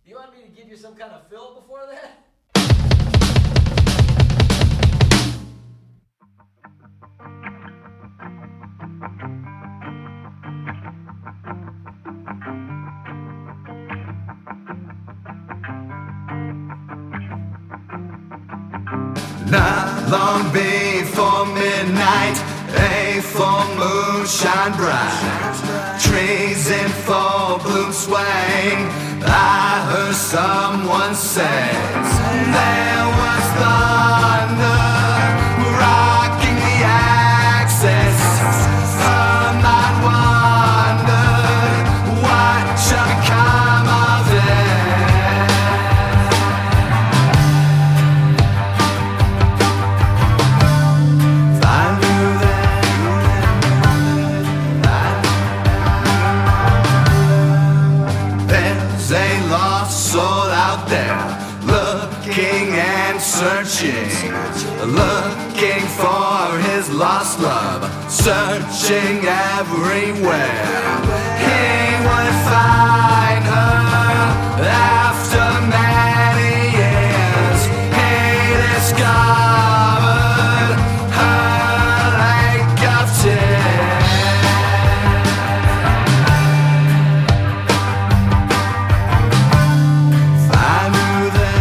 You want me to give you some kind of fill before that? Not long before midnight, a full moon shine bright. Trees in full bloom swaying. I heard someone say, there was thunder rocking the axis. Some might wonder what shall become of it. Looking for his lost love, searching everywhere. He would find her after many years. He discovered her lake of tears. I knew that.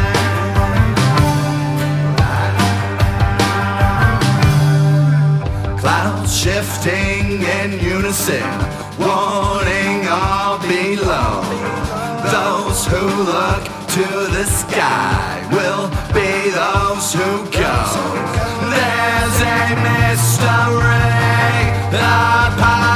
Shifting in unison, warning all below. Those who look to the sky will be those who go. There's a mystery upon